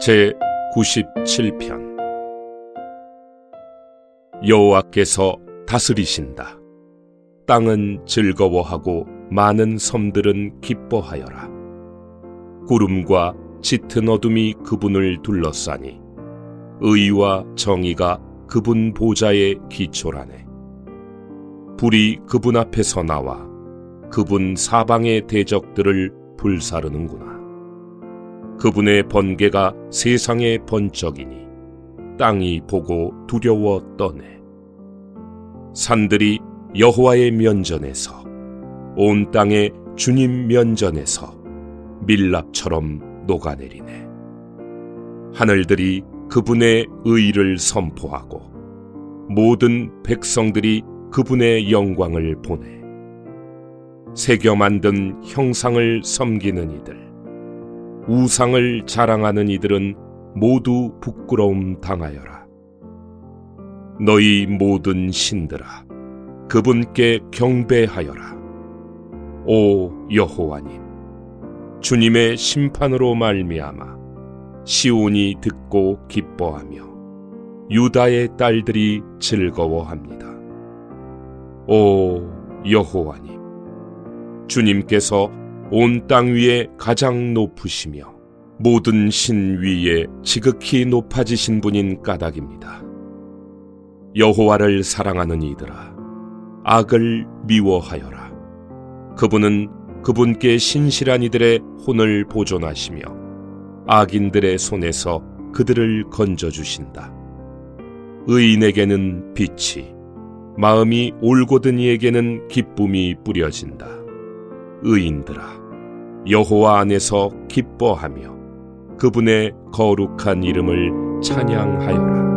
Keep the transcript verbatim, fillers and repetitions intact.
제구십칠 편. 여호와께서 다스리신다. 땅은 즐거워하고 많은 섬들은 기뻐하여라. 구름과 짙은 어둠이 그분을 둘러싸니 의와 정의가 그분 보좌에 기초라네. 불이 그분 앞에서 나와 그분 사방의 대적들을 불사르는구나. 그분의 번개가 세상의 번쩍이니 땅이 보고 두려워 떠네. 산들이 여호와의 면전에서, 온 땅의 주님 면전에서 밀랍처럼 녹아내리네. 하늘들이 그분의 의를 선포하고 모든 백성들이 그분의 영광을 보네. 새겨 만든 형상을 섬기는 이들, 우상을 자랑하는 이들은 모두 부끄러움 당하여라. 너희 모든 신들아, 그분께 경배하여라. 오 여호와님, 주님의 심판으로 말미암아 시온이 듣고 기뻐하며 유다의 딸들이 즐거워합니다. 오 여호와님, 주님께서 온 땅 위에 가장 높으시며 모든 신 위에 지극히 높아지신 분인 까닭입니다. 여호와를 사랑하는 이들아, 악을 미워하여라. 그분은 그분께 신실한 이들의 혼을 보존하시며 악인들의 손에서 그들을 건져주신다. 의인에게는 빛이, 마음이 올곧은 이에게는 기쁨이 뿌려진다. 의인들아, 여호와 안에서 기뻐하며 그분의 거룩한 이름을 찬양하여라.